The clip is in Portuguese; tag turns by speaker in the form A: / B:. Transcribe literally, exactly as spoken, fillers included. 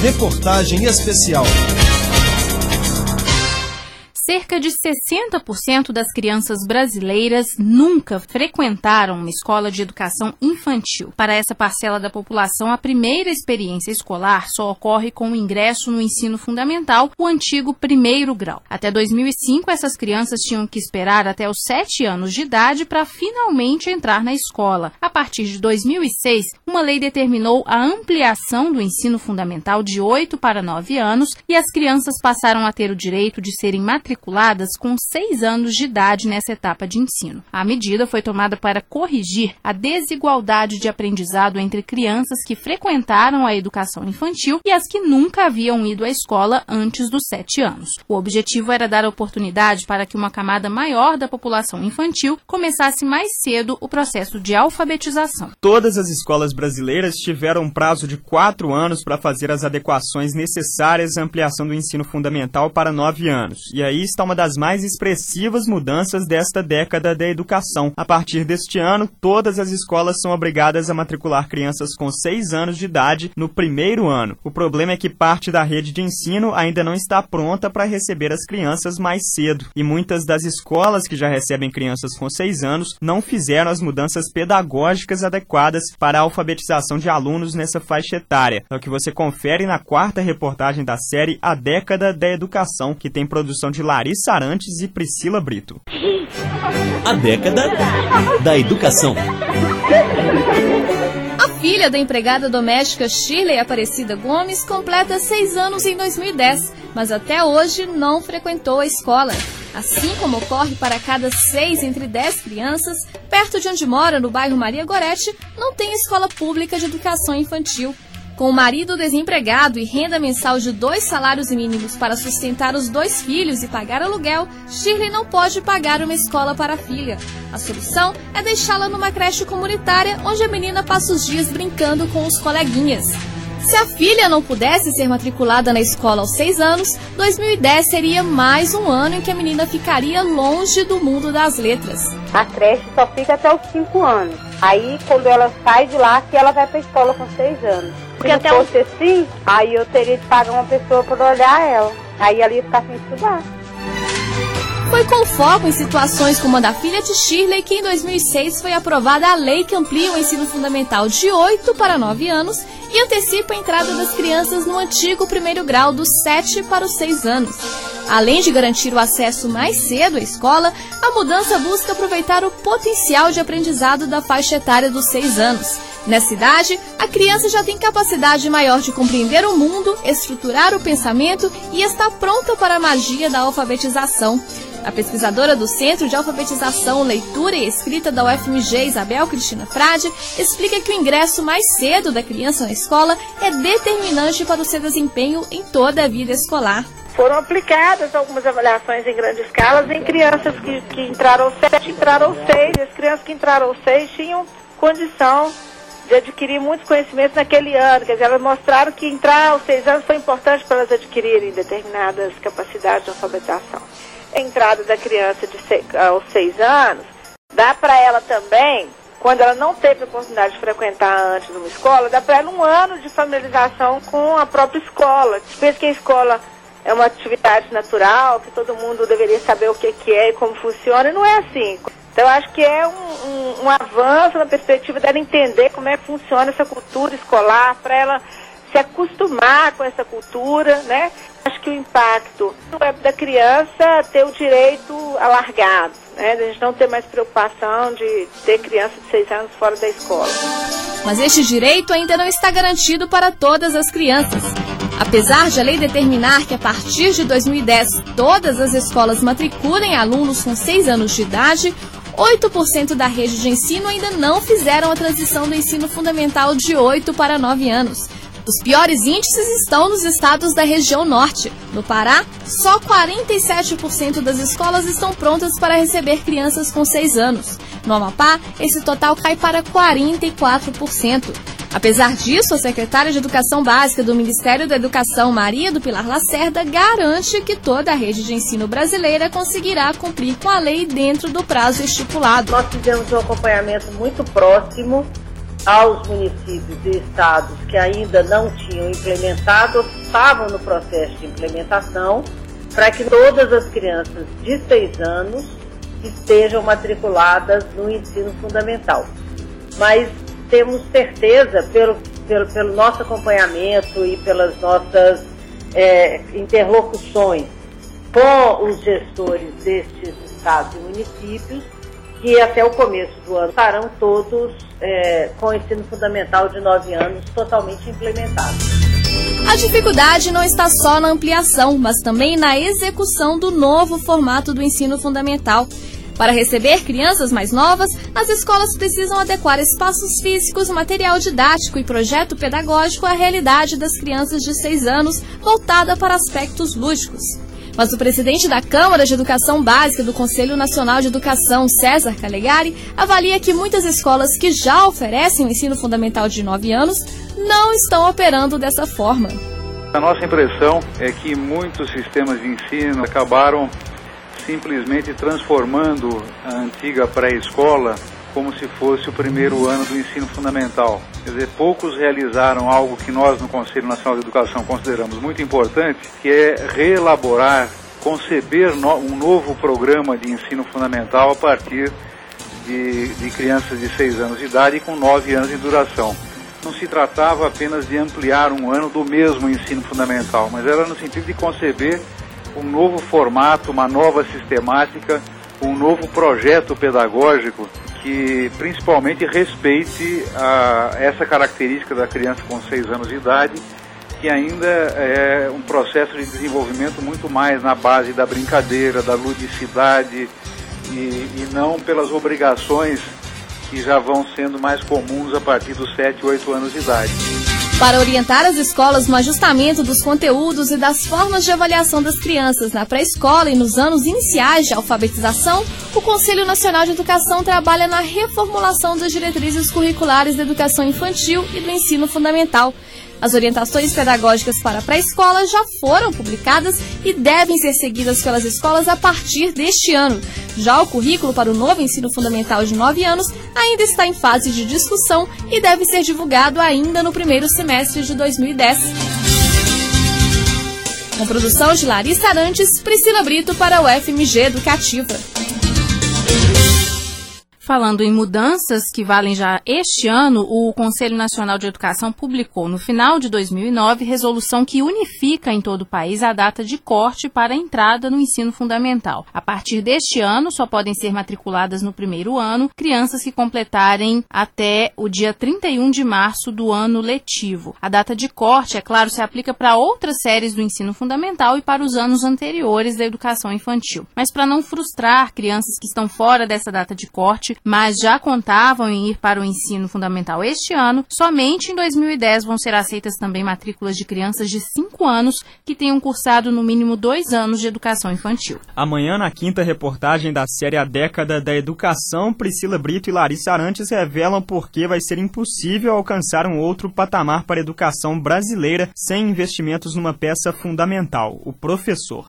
A: Reportagem especial.
B: Cerca de sessenta por cento das crianças brasileiras nunca frequentaram uma escola de educação infantil. Para essa parcela da população, a primeira experiência escolar só ocorre com o ingresso no ensino fundamental, o antigo primeiro grau. Até dois mil e cinco, essas crianças tinham que esperar até os sete anos de idade para finalmente entrar na escola. A partir de dois mil e seis, uma lei determinou a ampliação do ensino fundamental de oito para nove anos e as crianças passaram a ter o direito de serem matriculadas com seis anos de idade nessa etapa de ensino. A medida foi tomada para corrigir a desigualdade de aprendizado entre crianças que frequentaram a educação infantil e as que nunca haviam ido à escola antes dos sete anos. O objetivo era dar oportunidade para que uma camada maior da população infantil começasse mais cedo o processo de alfabetização.
C: Todas as escolas brasileiras tiveram um prazo de quatro anos para fazer as adequações necessárias à ampliação do ensino fundamental para nove anos. E aí está uma das mais expressivas mudanças desta década da educação. A partir deste ano, todas as escolas são obrigadas a matricular crianças com seis anos de idade no primeiro ano. O problema é que parte da rede de ensino ainda não está pronta para receber as crianças mais cedo. E muitas das escolas que já recebem crianças com seis anos não fizeram as mudanças pedagógicas adequadas para a alfabetização de alunos nessa faixa etária. É o que você confere na quarta reportagem da série A Década da Educação, que tem produção de Larissa Arantes e Priscila Brito.
D: A Década da Educação.
E: A filha da empregada doméstica Shirley Aparecida Gomes completa seis anos em dois mil e dez, mas até hoje não frequentou a escola. Assim como ocorre para cada seis entre dez crianças, perto de onde mora, no bairro Maria Gorete, não tem escola pública de educação infantil. Com o marido desempregado e renda mensal de dois salários mínimos para sustentar os dois filhos e pagar aluguel, Shirley não pode pagar uma escola para a filha. A solução é deixá-la numa creche comunitária, onde a menina passa os dias brincando com os coleguinhas. Se a filha não pudesse ser matriculada na escola aos seis anos, dois mil e dez seria mais um ano em que a menina ficaria longe do mundo das letras.
F: A creche só fica até os cinco anos. Aí, quando ela sai de lá, que ela vai para a escola com seis anos. Se não fosse assim, aí eu teria de pagar uma pessoa para olhar ela. Aí ela ia ficar sem estudar.
E: Foi com foco em situações como a da filha de Shirley que em dois mil e seis foi aprovada a lei que amplia o ensino fundamental de oito para nove anos e antecipa a entrada das crianças no antigo primeiro grau dos sete para os seis anos. Além de garantir o acesso mais cedo à escola, a mudança busca aproveitar o potencial de aprendizado da faixa etária dos seis anos. Nessa idade, a criança já tem capacidade maior de compreender o mundo, estruturar o pensamento e está pronta para a magia da alfabetização. A pesquisadora do Centro de Alfabetização, Leitura e Escrita da U F M G, Isabel Cristina Frade, explica que o ingresso mais cedo da criança na escola é determinante para o seu desempenho em toda a vida escolar.
G: Foram aplicadas algumas avaliações em grande escala em crianças que, que entraram aos sete, entraram aos seis, e as crianças que entraram aos seis tinham condição de adquirir muitos conhecimentos naquele ano. Quer dizer, elas mostraram que entrar aos seis anos foi importante para elas adquirirem determinadas capacidades de alfabetização. A entrada da criança de seis, aos seis anos dá para ela também, quando ela não teve a oportunidade de frequentar antes uma escola, dá para ela um ano de familiarização com a própria escola. Pensa que a escola é uma atividade natural, que todo mundo deveria saber o que, que é e como funciona, e não é assim. Então, eu acho que é um, um, um avanço na perspectiva dela entender como é que funciona essa cultura escolar, para ela se acostumar com essa cultura, né? Acho que o impacto é da criança ter o direito alargado, né? A gente não ter mais preocupação de ter criança de seis anos fora da escola.
E: Mas este direito ainda não está garantido para todas as crianças. Apesar de a lei determinar que a partir de dois mil e dez todas as escolas matriculem alunos com seis anos de idade, oito por cento da rede de ensino ainda não fizeram a transição do ensino fundamental de oito para nove anos. Os piores índices estão nos estados da região norte. No Pará, só quarenta e sete por cento das escolas estão prontas para receber crianças com seis anos. No Amapá, esse total cai para quarenta e quatro por cento. Apesar disso, a secretária de Educação Básica do Ministério da Educação, Maria do Pilar Lacerda, garante que toda a rede de ensino brasileira conseguirá cumprir com a lei dentro do prazo estipulado.
F: Nós fizemos um acompanhamento muito próximo aos municípios e estados que ainda não tinham implementado ou estavam no processo de implementação, para que todas as crianças de seis anos estejam matriculadas no ensino fundamental. Mas temos certeza, pelo, pelo, pelo nosso acompanhamento e pelas nossas é, interlocuções com os gestores destes estados e municípios, que até o começo do ano estarão todos é, com o ensino fundamental de nove anos totalmente implementados.
E: A dificuldade não está só na ampliação, mas também na execução do novo formato do ensino fundamental. Para receber crianças mais novas, as escolas precisam adequar espaços físicos, material didático e projeto pedagógico à realidade das crianças de seis anos, voltada para aspectos lúdicos. Mas o presidente da Câmara de Educação Básica do Conselho Nacional de Educação, César Calegari, avalia que muitas escolas que já oferecem o ensino fundamental de nove anos não estão operando dessa forma.
H: A nossa impressão é que muitos sistemas de ensino acabaram simplesmente transformando a antiga pré-escola como se fosse o primeiro ano do ensino fundamental. Quer dizer, poucos realizaram algo que nós no Conselho Nacional de Educação consideramos muito importante, que é reelaborar, conceber no, um novo programa de ensino fundamental a partir de, de crianças de seis anos de idade e com nove anos de duração. Não se tratava apenas de ampliar um ano do mesmo ensino fundamental, mas era no sentido de conceber um novo formato, uma nova sistemática, um novo projeto pedagógico que principalmente respeite a, essa característica da criança com seis anos de idade, que ainda é um processo de desenvolvimento muito mais na base da brincadeira, da ludicidade e, e não pelas obrigações que já vão sendo mais comuns a partir dos sete, oito anos de idade.
E: Para orientar as escolas no ajustamento dos conteúdos e das formas de avaliação das crianças na pré-escola e nos anos iniciais de alfabetização, o Conselho Nacional de Educação trabalha na reformulação das diretrizes curriculares da educação infantil e do ensino fundamental. As orientações pedagógicas para a pré-escola já foram publicadas e devem ser seguidas pelas escolas a partir deste ano. Já o currículo para o novo ensino fundamental de nove anos ainda está em fase de discussão e deve ser divulgado ainda no primeiro semestre de dois mil e dez. Com produção de Larissa Arantes, Priscila Brito para o F M G Educativa.
B: Falando em mudanças que valem já este ano, o Conselho Nacional de Educação publicou no final de dois mil e nove resolução que unifica em todo o país a data de corte para a entrada no ensino fundamental. A partir deste ano, só podem ser matriculadas no primeiro ano crianças que completarem até o dia trinta e um de março do ano letivo. A data de corte, é claro, se aplica para outras séries do ensino fundamental e para os anos anteriores da educação infantil. Mas para não frustrar crianças que estão fora dessa data de corte, mas já contavam em ir para o ensino fundamental este ano, somente em dois mil e dez vão ser aceitas também matrículas de crianças de cinco anos que tenham cursado no mínimo dois anos de educação infantil.
C: Amanhã, na quinta reportagem da série A Década da Educação, Priscila Brito e Larissa Arantes revelam por que vai ser impossível alcançar um outro patamar para a educação brasileira sem investimentos numa peça fundamental, o professor.